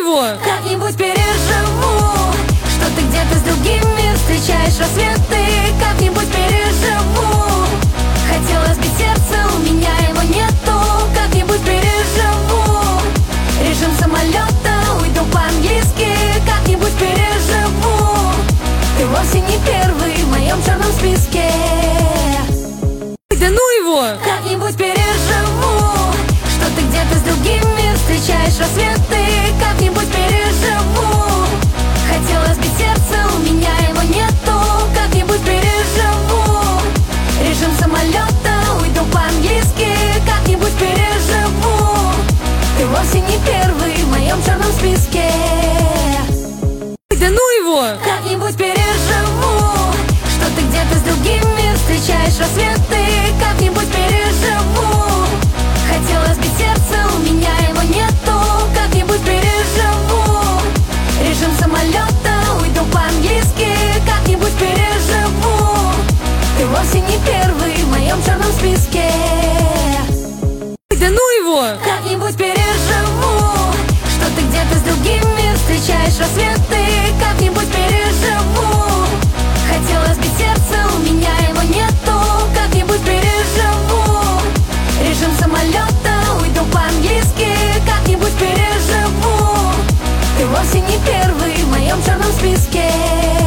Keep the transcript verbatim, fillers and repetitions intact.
его! Как-нибудь переживу, что ты где-то с другими встречаешь рассветы. Как-нибудь переживу, хотела сбить сердце, у меня его нету. Как-нибудь переживу, режим самолета, уйду по-английски. Как-нибудь переживу, ты вовсе не первый в моем черном списке. Да ну его! Как-нибудь переживу, что ты где-то с другими встречаешь рассветы. Как-нибудь переживу, хотела сбить сердце, у меня его нету. Как-нибудь переживу, режим самолета, уйду по-английски. Как-нибудь переживу, ты вовсе не первый в моем черном списке. Да ну его! Как-нибудь переживу, что ты где-то с другими встречаешь рассветы. Как-нибудь переживу, хотела сбить сердце, у меня его нету. Как-нибудь переживу, режим самолета, уйду по-английски. Как-нибудь переживу, ты вовсе не первый в моем черном списке. Да ну его! Как-нибудь переживу, что ты где-то с другими встречаешь рассветы. Как-нибудь переживу, хотела сбить сердце, у меня его нету. Как-нибудь переживу, режим самолета, уйду по-английски. Как-нибудь переживу, ты вовсе не первый в моем черном списке.